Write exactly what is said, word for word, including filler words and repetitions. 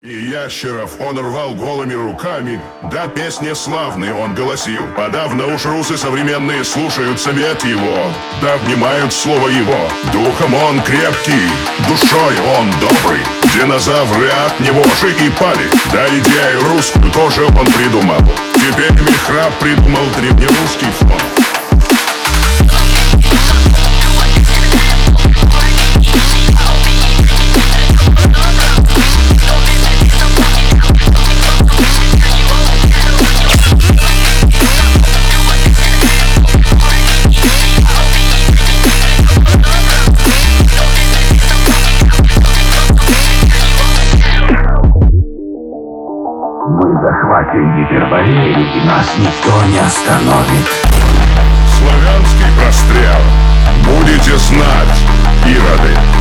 И ящеров он рвал голыми руками, да песни славные он голосил. Подавно уж русы современные слушают совет его, да внимают слово его. Духом он крепкий, душой он добрый, динозавры от него же и пали. Да идею русскую тоже он придумал, теперь Михраб придумал древнерусский фон. Мы захватим Гиперборею, и нас никто не остановит. Славянский прострел, будете знать, ироды.